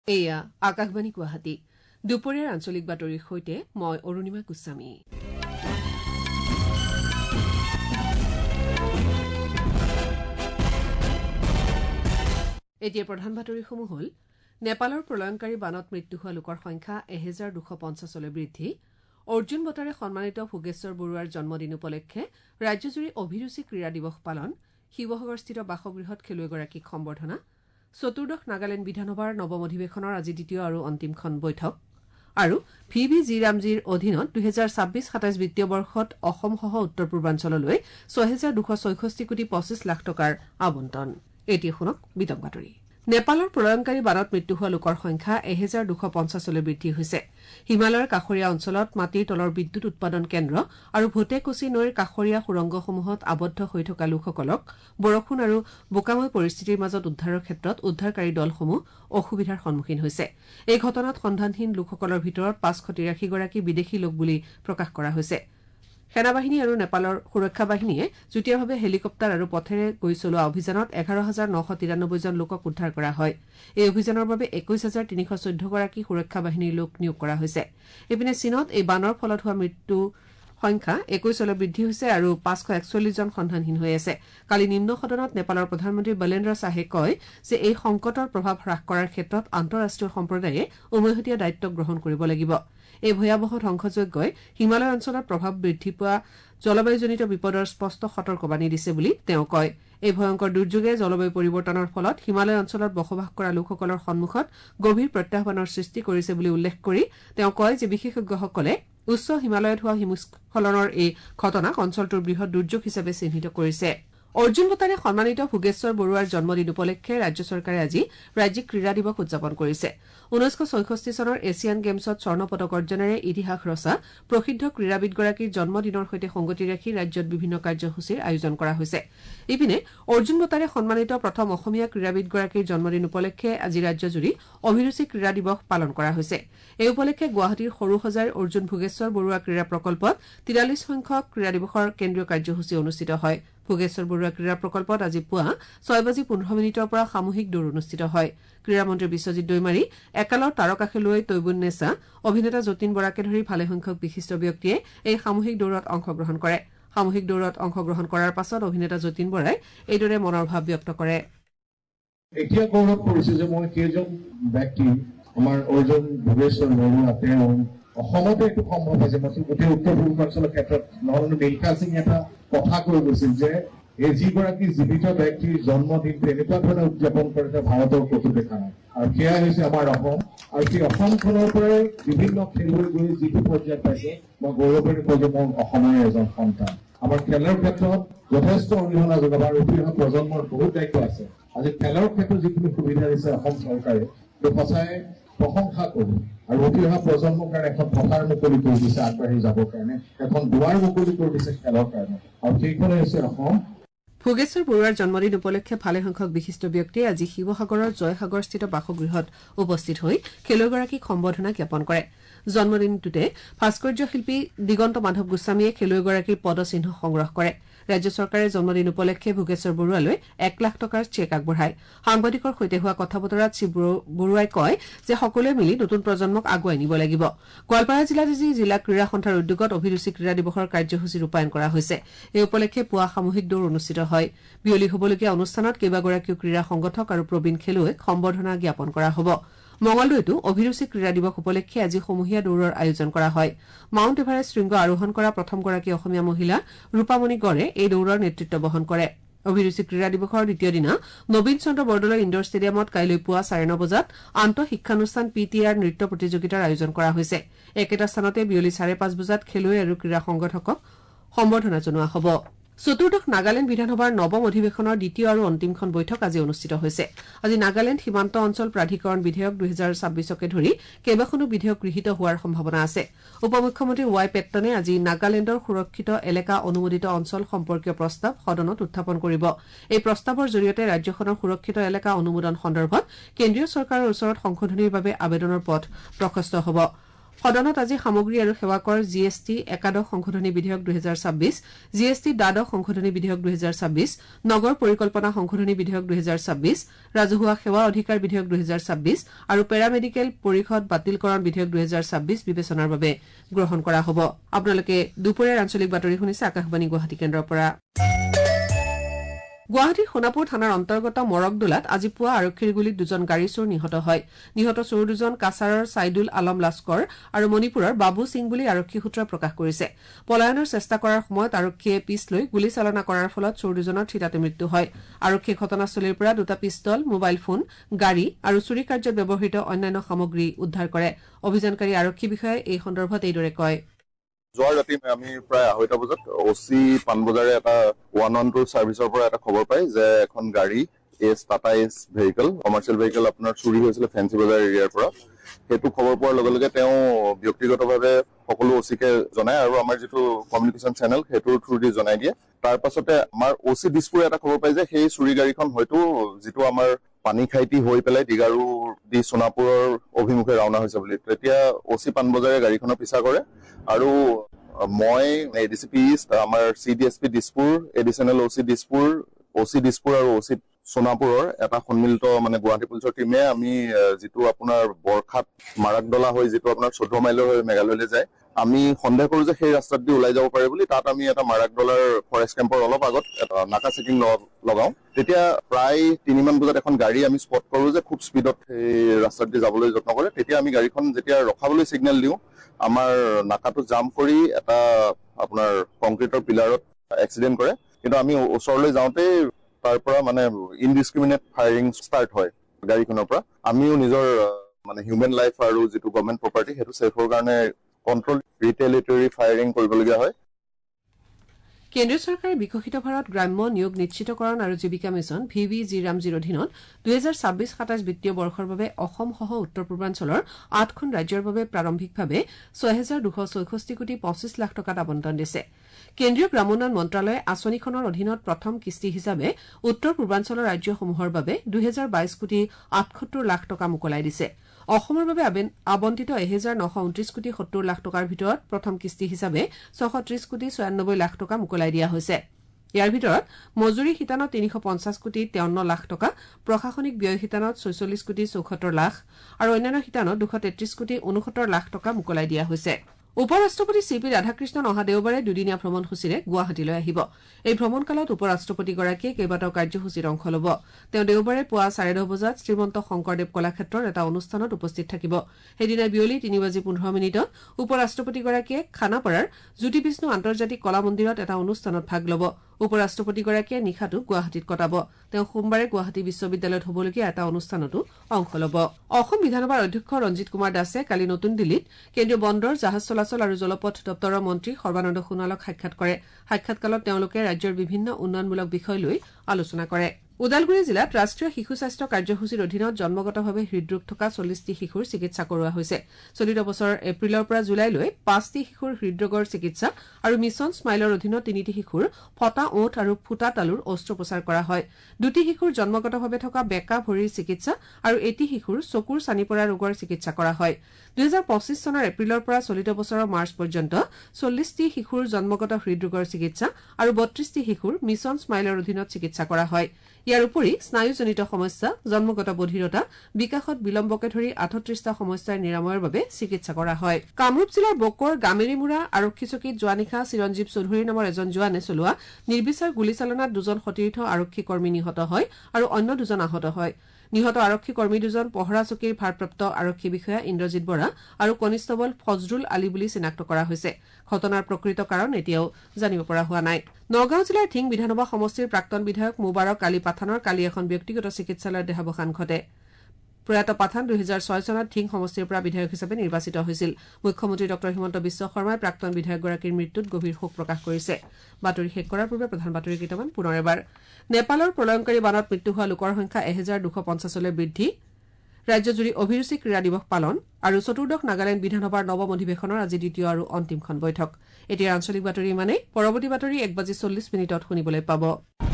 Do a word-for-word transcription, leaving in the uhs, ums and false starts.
এয়া আকাশবাণী গুৱাহাটী দুপৰীয়াৰ আঞ্চলিক বাতৰিৰ সৈতে মই অৰুণিমা গোস্বামী। এতিয়া প্ৰধান বাতৰিসমূহ হ'ল নেপালৰ প্ৰলয়ংকাৰী বানত মৃত্যু হোৱা লোকৰ সংখ্যা এহেজাৰ দুশ পঞ্চাছলৈ বৃদ্ধি, অৰ্জুন বঁটাৰে সন্মানিত ভোগেশ্বৰ বৰুৱাৰ জন্মদিন উপলক্ষে ৰাজ্যজুৰি অভিৰুচি ক্ৰীড়া দিৱস পালন, শিৱসাগৰস্থিত বাসগৃহত খেলুৱৈগৰাকীক সম্বৰ্ধনা, চতুৰ্দশ নাগালেণ্ড বিধানসভাৰ নৱম অধিৱেশনৰ আজি দ্বিতীয় আৰু অন্তিমখন বৈঠক আৰু ভি ভি জি ৰামজিৰ অধীনত দুহেজাৰ ছাব্বিছ সাতাইছ বিত্তীয় বৰ্ষত অসমসহ উত্তৰ পূৰ্বাঞ্চললৈ ছহেজাৰ দুশ ছয়ষষ্ঠি কোটি পঁচিছ লাখ টকাৰ আবণ্টন। এতিয়া শুনক বিতং বাতৰি। নেপালৰ প্ৰলয়ংকাৰী বানত মৃত্যু হোৱা লোকৰ সংখ্যা এহেজাৰ দুশ পঞ্চাছলৈ বৃদ্ধি হৈছে। হিমালয়ৰ কাষৰীয়া অঞ্চলত মাটিৰ তলৰ বিদ্যুৎ উৎপাদন কেন্দ্ৰ আৰু ভোটেকচি নৈৰ কাষৰীয়া সুৰংগসমূহত আবদ্ধ হৈ থকা লোকসকলক বৰষুণ আৰু বোকাময় পৰিস্থিতিৰ মাজত উদ্ধাৰৰ ক্ষেত্ৰত উদ্ধাৰকাৰী দলসমূহ অসুবিধাৰ সন্মুখীন হৈছে। এই ঘটনাত সন্ধানহীন লোকসকলৰ ভিতৰত পাঁচশ তিৰাশীগৰাকী বিদেশী লোক বুলি প্ৰকাশ কৰা হৈছে। সেনাবাহিনী আৰু নেপালৰ সুৰক্ষা বাহিনীয়ে যুটীয়াভাৱে হেলিকপ্টাৰ আৰু পথেৰে গৈ চলোৱা অভিযানত এঘাৰ হাজাৰ নশ তিৰানব্বৈজন লোকক উদ্ধাৰ কৰা হয়। এই অভিযানৰ বাবে একৈশ হাজাৰ তিনিশ চৈধ্যগৰাকী সুৰক্ষা বাহিনীৰ লোক নিয়োগ কৰা হৈছে। ইপিনে চীনত এই বানৰ ফলত হোৱা মৃত্যুৰ সংখ্যা একৈশলৈ বৃদ্ধি হৈছে আৰু পাঁচশ একচল্লিছজন সন্ধানহীন হৈ আছে। কালি নিম্ন সদনত নেপালৰ প্ৰধানমন্ত্ৰী বলেন্দ্ৰ শ্বাহে কয় যে এই সংকটৰ প্ৰভাৱ হ্ৰাস কৰাৰ ক্ষেত্ৰত আন্তঃৰাষ্ট্ৰীয় সম্প্ৰদায়ে উমৈহতীয়া দায়িত্ব গ্ৰহণ কৰিব লাগিব। এই ভয়াৱহ ধ্বংসযজ্ঞই হিমালয় অঞ্চলত প্ৰভাৱ বৃদ্ধি পোৱা জলবায়ুজনিত বিপদৰ স্পষ্ট সতৰ্কবাণী দিছে বুলি তেওঁ কয়। এই ভয়ংকৰ দুৰ্যোগে জলবায়ু পৰিৱৰ্তনৰ ফলত হিমালয় অঞ্চলত বসবাস কৰা লোকসকলৰ সন্মুখত গভীৰ প্ৰত্যাহ্বানৰ সৃষ্টি কৰিছে বুলি উল্লেখ কৰি তেওঁ কয় যে বিশেষজ্ঞসকলে উচ্চ হিমালয়ত হোৱা হিমস্খলনৰ এই ঘটনাক অঞ্চলটোৰ বৃহৎ দুৰ্যোগ হিচাপে চিহ্নিত কৰিছে। অৰ্জুন বঁটাৰে সন্মানিত ভোগেশ্বৰ বৰুৱাৰ জন্মদিন উপলক্ষে ৰাজ্য চৰকাৰে আজি ৰাজ্যিক ক্ৰীড়া দিৱস উদযাপন কৰিছে। ঊনৈছশ ছয়ষষ্ঠি চনৰ এছিয়ান গেমছত স্বৰ্ণ পদক অৰ্জনেৰে ইতিহাস ৰচা প্ৰসিদ্ধ ক্ৰীড়াবিদগৰাকীৰ জন্মদিনৰ সৈতে সংগতি ৰাখি ৰাজ্যত বিভিন্ন কাৰ্যসূচীৰ আয়োজন কৰা হৈছে। ইপিনে অৰ্জুন বঁটাৰে সন্মানিত প্ৰথম অসমীয়া ক্ৰীড়াবিদগৰাকীৰ জন্মদিন উপলক্ষে আজি ৰাজ্যজুৰি অভিৰুচি ক্ৰীড়া দিৱস পালন কৰা হৈছে। এই উপলক্ষে গুৱাহাটীৰ সৰুসজাইৰ অৰ্জুন ভোগেশ্বৰ বৰুৱা ক্ৰীড়া প্ৰকল্পত তিৰাল্লিছ সংখ্যক ক্ৰীড়া দিৱসৰ কেন্দ্ৰীয় কাৰ্যসূচী অনুষ্ঠিত হয়। ভোগেশ্বৰ বৰুৱা ক্ৰীড়া প্ৰকল্পত আজি পুৱা ছয় বাজি পোন্ধৰ মিনিটৰ পৰা সামূহিক দৌৰ অনুষ্ঠিত হয়। ক্ৰীড়ামন্ত্ৰী বিশ্বজিৎ দৈমাৰী, একালৰ তাৰকা খেলুৱৈ তৈবুন্নেছা, অভিনেতা যতীন বৰাকে ধৰি ভালেসংখ্যক বিশিষ্ট ব্যক্তিয়ে এই সামূহিক দৌৰত অংশগ্ৰহণ কৰে। সামূহিক দৌৰত অংশগ্ৰহণ কৰাৰ পাছত অভিনেতা যতীন বৰাই এইদৰে মনৰ ভাৱ ব্যক্ত কৰে। এতিয়া গৌৰৱ কৰিছে যে মই কেইজন ব্যক্তি আমাৰ অৰ্জুন ভোগেশ্বৰ বৰুৱা তেওঁ অসমতে এইটো সম্ভৱ হৈছে। গোটেই উত্তৰ পূৰ্বাঞ্চলৰ ক্ষেত্ৰত নহ'লে মিল্খা সিং এটা কথা কৈ গৈছিল যে এই যিগৰাকী জীৱিত ব্যক্তিৰ জন্মদিনটো এনেকুৱা ধৰণে উদযাপন কৰে যে ভাৰতৰ ক'তো দেখা নাই। আৰু সেয়াই হৈছে আমাৰ অসম। আৰু সেই অসমখনৰ পৰাই বিভিন্ন খেলুৱৈ গৈ যিটো পৰ্যায়ত পাইছে মই গৌৰৱেৰে কওঁ যে মই অসমৰে এজন সন্তান। আমাৰ খেলৰ ক্ষেত্ৰত যথেষ্ট অৰিহণা যোগাব আৰু উঠি অহা প্ৰজন্মৰ বহুত দায়িত্ব আছে। আজি খেলৰ ক্ষেত্ৰত যিখিনি সুবিধা দিছে অসম চৰকাৰে সঁচাই প্ৰশংসা কৰোঁ। আৰু উঠি অহা প্ৰজন্মৰ কাৰণে এখন পথাৰ মুকলি কৰি দিছে আগবাঢ়ি যাবৰ কাৰণে, এখন দুৱাৰ মুকলি কৰি দিছে খেলৰ কাৰণে, আৰু সেইখনে হৈছে অসম। ভোগেশ্বৰ বৰুৱাৰ জন্মদিন উপলক্ষে ভালেসংখ্যক বিশিষ্ট ব্যক্তিয়ে আজি শিৱসাগৰৰ জয়সাগৰস্থিত বাসগৃহত উপস্থিত হৈ খেলুৱৈগৰাকীক সম্বৰ্ধনা জ্ঞাপন কৰে। জন্মদিনটোতে ভাস্কৰ্য শিল্পী দিগন্ত মাধৱ গোস্বামীয়ে খেলুৱৈগৰাকীৰ পদচিহ্ন সংগ্ৰহ কৰে। ৰাজ্য চৰকাৰে জন্মদিন উপলক্ষে ভোগেশ্বৰ বৰুৱালৈ এক লাখ টকাৰ চেক আগবঢ়ায়। সাংবাদিকৰ সৈতে হোৱা কথা বতৰাত শ্ৰী বৰুৱাই কয় যে সকলোৱে মিলি নতুন প্ৰজন্মক আগুৱাই নিব লাগিব। গোৱালপাৰা জিলাত আজি জিলা ক্ৰীড়া সন্থাৰ উদ্যোগত অভিৰুচি ক্ৰীড়া দিৱসৰ কাৰ্যসূচী ৰূপায়ণ কৰা হৈছে। এই উপলক্ষে পুৱা সামূহিক দৌৰ অনুষ্ঠিত হয়। বিয়লি হ'বলগীয়া অনুষ্ঠানত কেইবাগৰাকীও ক্ৰীড়া সংগঠক আৰু প্ৰবীণ খেলুৱৈক সম্বৰ্ধনা জ্ঞাপন কৰা হ'ব। মঙলদৈতো অভিৰুচি ক্ৰীড়া দিৱস উপলক্ষে আজি সমূহীয়া দৌৰৰ আয়োজন কৰা হয়। মাউণ্ট এভাৰেষ্ট শৃংগ আৰোহণ কৰা প্ৰথমগৰাকী অসমীয়া মহিলা ৰূপামণি গড়ে এই দৌৰৰ নেতৃত্ব বহন কৰে। অভিৰুচি ক্ৰীড়া দিৱসৰ দ্বিতীয় দিনা নবীন চন্দ্ৰ বৰদলৈ ইণ্ডৰ ষ্টেডিয়ামত কাইলৈ পুৱা চাৰে ন বজাত আন্তঃ শিক্ষানুষ্ঠান পি টি আৰ নৃত্য প্ৰতিযোগিতাৰ আয়োজন কৰা হৈছে। একেটা স্থানতে বিয়লি চাৰে পাঁচ বজাত খেলুৱৈ আৰু ক্ৰীড়া সংগঠকক সম্বৰ্ধনা জনোৱা হ'ব। চতুৰ্দশ নাগালেণ্ড বিধানসভাৰ নৱম অধিৱেশনৰ দ্বিতীয় আৰু অন্তিমখন বৈঠক আজি অনুষ্ঠিত হৈছে। আজি নাগালেণ্ড সীমান্ত অঞ্চল প্ৰাধিকৰণ বিধেয়ক দুহেজাৰ ছাব্বিছকে ধৰি কেইবাখনো বিধেয়ক গৃহীত হোৱাৰ সম্ভাৱনা আছে। উপ মুখ্যমন্ত্ৰী ৱাই পেট্টনে আজি নাগালেণ্ডৰ সুৰক্ষিত এলেকা অনুমোদিত অঞ্চল সম্পৰ্কীয় প্ৰস্তাৱ সদনত উত্থাপন কৰিব। এই প্ৰস্তাৱৰ জৰিয়তে ৰাজ্যখনৰ সুৰক্ষিত এলেকা অনুমোদন সন্দৰ্ভত কেন্দ্ৰীয় চৰকাৰৰ ওচৰত সংশোধনীৰ বাবে আবেদনৰ পথ প্ৰশস্ত হ'ব। সদনত আজি সামগ্ৰী আৰু সেৱাকৰ জি এছ টি একাদশ সংশোধনী বিধেয়ক দুহেজাৰ ছাব্বিছ জি এছ টি দ্বাদশ সংশোধনী বিধেয়ক দুহেজাৰ ছাব্বিছ নগৰ পৰিকল্পনা সংশোধনী বিধেয়ক দুহেজাৰ ছাব্বিছ ৰাজহুৱা সেৱা অধিকাৰ বিধেয়ক দুহেজাৰ ছাব্বিছ আৰু পেৰামেডিকেল পৰিষদ বাতিলকৰণ বিধেয়ক দুহেজাৰ ছাব্বিছ বিবেচনাৰ বাবে গ্ৰহণ কৰা হ'ব। আপোনালোকে দুপৰীয়াৰ আঞ্চলিক বাতৰি শুনিছে আকাশবাণী গুৱাহাটী কেন্দ্ৰৰ পৰা। গুৱাহাটীৰ সোণাপুৰ থানাৰ অন্তৰ্গত মৰকদোলাত আজি পুৱা আৰক্ষীৰ গুলীত দুজন গাড়ী চোৰ নিহত হয়। নিহত চোৰ দুজন কাছাৰৰ ছাইদুল আলম লাস্কৰ আৰু মণিপুৰৰ বাবু সিং বুলি আৰক্ষী সূত্ৰই প্ৰকাশ কৰিছে। পলায়নৰ চেষ্টা কৰাৰ সময়ত আৰক্ষীয়ে পিছ লৈ গুলীচালনা কৰাৰ ফলত চোৰ দুজনৰ থিতাতে মৃত্যু হয়। আৰক্ষীয়ে ঘটনাস্থলীৰ পৰা দুটা পিষ্টল, মোবাইল ফোন, গাড়ী আৰু চুৰি কাৰ্যত ব্যৱহৃত অন্যান্য সামগ্ৰী উদ্ধাৰ কৰে। অভিযানকাৰী আৰক্ষী বিষয়াই এই সন্দৰ্ভত এইদৰে কয়। যোৱা ৰাতি আমি প্ৰায় আঢ়ৈটা বজাত অচি পাণবজাৰে এটা ওৱান ওৱান টু চাৰ্ভিচৰ পৰা এটা খবৰ পাই যে এখন গাড়ী এছ Tata Ace vehicle commercial vehicle আপোনাৰ চুৰি হৈছিলে ফেঞ্চি বজাৰ এৰিয়াৰ পৰা। সেইটো খবৰ পোৱাৰ লগে লগে তেওঁ ব্যক্তিগতভাৱে সকলো অচিকে জনায় আৰু আমাৰ যিটো কমিউনিকেশ্যন চেনেল সেইটোৰ থ্ৰুদি জনাই দিয়ে। তাৰ পাছতে আমাৰ অচি দিছপুৰে এটা খবৰ পাই যে সেই চুৰি গাড়ীখন হয়তো যিটো আমাৰ পানী খাইটি হৈ পেলাই ডিগাৰু দি সোণাপুৰৰ অভিমুখে ৰাওনা হৈছে বুলি। তেতিয়া অচি পাণবজাৰে গাড়ীখনৰ পিছা কৰে আৰু মই A D C P East, আমাৰ C D S P Dispur, additional OC Dispur, অচি দিছপুৰ আৰু অচি সোণাপুৰৰ এটা সন্মিলিত মানে গুৱাহাটী পুলিচৰ টিমে আমি যিটো আপোনাৰ বৰখাত মাৰাকডলা হৈ যিটো আপোনাৰ চৈধ্য মাইলৰ হৈ মেঘালয়লৈ যায়, আমি সন্দেহ কৰো যে সেই ৰাস্তাত দি ওলাই যাব পাৰে বুলি তাত আমি এটা মাৰাকডলাৰ ফৰেষ্ট কেম্পৰ অলপ আগত এটা নাকা চেকিং লগাও। তেতিয়া প্ৰায় তিনিমান বজাত এখন গাড়ী আমি স্পট কৰো যে খুব স্পীডত সেই ৰাস্তাত দি যাবলৈ যত্ন কৰে। তেতিয়া আমি গাড়ীখন যেতিয়া ৰখাবলৈ চিগনেল দিওঁ, আমাৰ নাকাটো জাম কৰি এটা আপোনাৰ কংক্ৰিটৰ পিলাৰত এক্সিডেণ্ট কৰে। কিন্তু আমি ওচৰলৈ যাওঁতেই তাৰ পৰা মানে ইনডিস্ক্ৰিমিনেট ফায়াৰিং ষ্টাৰ্ট হয় গাড়ীখনৰ পৰা। আমিও নিজৰ মানে হিউমেন লাইফ আৰু যিটো গভৰ্ণমেণ্ট প্ৰপাৰ্টি সেইটো ছেফৰ কাৰণে কণ্ট্ৰল ৰিটেলিটৰী ফায়াৰিং কৰিবলগীয়া হয়। কেন্দ্ৰীয় চৰকাৰে বিকশিত ভাৰত গ্ৰাম্য নিয়োগ নিশ্চিতকৰণ আৰু জীৱিকা মিছন ভি ভি জি ৰামজিৰ অধীনত দুহেজাৰ ছাব্বিছ সাতাইছ বিত্তীয় বৰ্ষৰ বাবে অসমসহ উত্তৰ পূৰ্বাঞ্চলৰ আঠখন ৰাজ্যৰ বাবে প্ৰাৰম্ভিকভাৱে ছয় হাজাৰ দুশ ছয়ষষ্ঠি কোটি পঁচিছ লাখ টকাত আবণ্টন দিছে। কেন্দ্ৰীয় গ্ৰামোন্নয়ন মন্ত্ৰালয়ে আঁচনিখনৰ অধীনত প্ৰথম কিস্তি হিচাপে উত্তৰ পূৰ্বাঞ্চলৰ ৰাজ্যসমূহৰ বাবে দুহেজাৰ বাইছ কোটি আঠসত্তৰ লাখ টকা মোকলাই দিছে। অসমৰ বাবে আবণ্টিত এহেজাৰ নশ ঊনত্ৰিশ কোটি সত্তৰ লাখ টকাৰ ভিতৰত প্ৰথম কিস্তি হিচাপে ছশ ত্ৰিশ কোটি ছয়ানব্বৈ লাখ টকা মোকলাই দিয়া হৈছে। ইয়াৰ ভিতৰত মজুৰি শিতানত তিনিশ পঞ্চাছ কোটি তেৱন্ন লাখ টকা, প্ৰশাসনিক ব্যয় শিতানত ছয়চল্লিছ কোটি চৌসত্তৰ লাখ আৰু অন্যান্য শিতানত দুশ তেত্ৰিশ কোটি ঊনসত্তৰ লাখ টকা মোকলাই দিয়া হৈছে। উপ ৰাষ্ট্ৰপতি চি পি ৰাধাকৃষ্ণন অহা দেওবাৰে দুদিনীয়া ভ্ৰমণসূচীৰে গুৱাহাটীলৈ আহিব। এই ভ্ৰমণকালত উপ ৰাষ্ট্ৰপতিগৰাকীয়ে কেইবাটাও কাৰ্যসূচীত অংশ ল'ব। তেওঁ দেওবাৰে পুৱা চাৰে দহ বজাত শ্ৰীমন্ত শংকৰদেৱ কলাক্ষেত্ৰৰ এটা অনুষ্ঠানত উপস্থিত থাকিব। সেইদিনা বিয়লি তিনি বাজি পোন্ধৰ মিনিটত উপ ৰাষ্ট্ৰপতিগৰাকীয়ে খানাপাৰাৰ জ্যোতি বিষ্ণু আন্তৰ্জাতিক কলা মন্দিৰত এটা অনুষ্ঠানত ভাগ ল'ব। উপ ৰাষ্ট্ৰপতিগৰাকীয়ে নিশাটো গুৱাহাটীত কটাব। তেওঁ সোমবাৰে গুৱাহাটী বিশ্ববিদ্যালয়ত হ'বলগীয়া এটা অনুষ্ঠানতো অংশ ল'ব। অসম বিধানসভাৰ অধ্যক্ষ ৰঞ্জিত কুমাৰ দাসে কালি নতুন দিল্লীত কেন্দ্ৰীয় বন্দৰ জাহাজ চলাচল আৰু জলপথ দপ্তৰৰ মন্ত্ৰী সৰ্বানন্দ সোণোৱালক সাক্ষাৎ কৰে। সাক্ষাৎকালত তেওঁলোকে ৰাজ্যৰ বিভিন্ন উন্নয়নমূলক বিষয় লৈ আলোচনা কৰে। ওদালগুৰি জিলাত ৰাষ্ট্ৰীয় শিশু স্বাস্থ্য কাৰ্যসূচীৰ অধীনত জন্মগতভাৱে হৃদৰোগ থকা চল্লিছটি শিশুৰ চিকিৎসা কৰোৱা হৈছে। চলিত বছৰৰ এপ্ৰিলৰ পৰা জুলাইলৈ পাঁচটি শিশুৰ হৃদৰোগৰ চিকিৎসা আৰু মিছন স্মাইলৰ অধীনত তিনিটি শিশুৰ ফটা ওঠ আৰু ফুটা তালুৰ অস্ত্ৰোপচাৰ কৰা হয়। দুটি শিশুৰ জন্মগতভাৱে থকা বেকা ভৰিৰ চিকিৎসা আৰু এটি শিশুৰ চকুৰ চানি পৰা ৰোগৰ চিকিৎসা কৰা হয়। দুহেজাৰ পঁচিছ চনৰ এপ্ৰিলৰ পৰা চলিত বছৰৰ মাৰ্চ পৰ্যন্ত চল্লিছটি শিশুৰ জন্মগত হৃদৰোগৰ চিকিৎসা আৰু বত্ৰিশটি শিশুৰ মিছন স্মাইলৰ অধীনত চিকিৎসা কৰা হয়। ইয়াৰ উপৰি স্নায়ুজনিত সমস্যা, জন্মগত বধিৰতা, বিকাশত বিলম্বকে ধৰি আঠত্ৰিশটা সমস্যাৰ নিৰাময়ৰ বাবে চিকিৎসা কৰা হয়। কামৰূপ জিলাৰ বকৰ গামেৰীমুৰা আৰক্ষী চকীত যোৱা নিশা চিৰঞ্জীৱ চৌধুৰী নামৰ এজন জোৱানে চলোৱা নিৰ্বিচাৰ গুলীচালনাত দুজন সতীৰ্থ আৰক্ষী কৰ্মী নিহত হয় আৰু অন্য দুজন আহত হয়। নিহত আৰক্ষী কৰ্মী দুজন পহৰা চকীৰ ভাৰপ্ৰাপ্ত আৰক্ষী বিষয়া ইন্দ্ৰজিৎ বৰা আৰু কনিষ্টবল ফজৰুল আলী বুলি চিনাক্ত কৰা হৈছে। ঘটনাৰ প্ৰকৃত কাৰণ এতিয়াও জানিব পৰা হোৱা নাই। নগাঁও জিলাৰ ধিং বিধানসভা সমষ্টিৰ প্ৰাক্তন বিধায়ক মুবাৰক আলী পাঠানৰ কালি এখন ব্যক্তিগত চিকিৎসালয়ত দেহাৱসান ঘটে। প্ৰয়াত পাঠান দুহেজাৰ ছয় চনত ধিং সমষ্টিৰ পৰা বিধায়ক হিচাপে নিৰ্বাচিত হৈছিল। মুখ্যমন্ত্ৰী ডঃ হিমন্ত বিশ্ব শৰ্মাই প্ৰাক্তন বিধায়কগৰাকীৰ মৃত্যুত গভীৰ শোক প্ৰকাশ কৰিছে। বাতৰি শেষ কৰাৰ পূৰ্বে প্ৰধান বাতৰি কেইটামান পুনৰ এবাৰ। নেপালৰ প্ৰলয়ংকাৰী বানত মৃত্যু হোৱা লোকৰ সংখ্যা এহেজাৰ দুশ পঞ্চাছলৈ বৃদ্ধি। ৰাজ্যজুৰি অভিৰুচি ক্ৰীড়া দিৱস পালন আৰু চতুৰ্দশ নাগালেণ্ড বিধানসভাৰ নৱম অধিৱেশনৰ আজি দ্বিতীয় আৰু অন্তিমখন বৈঠক। এতিয়া আঞ্চলিক বাতৰি ইমানেই। পৰৱৰ্তী বাতৰি এক বাজি চল্লিছ মিনিটত শুনিবলৈ পাব।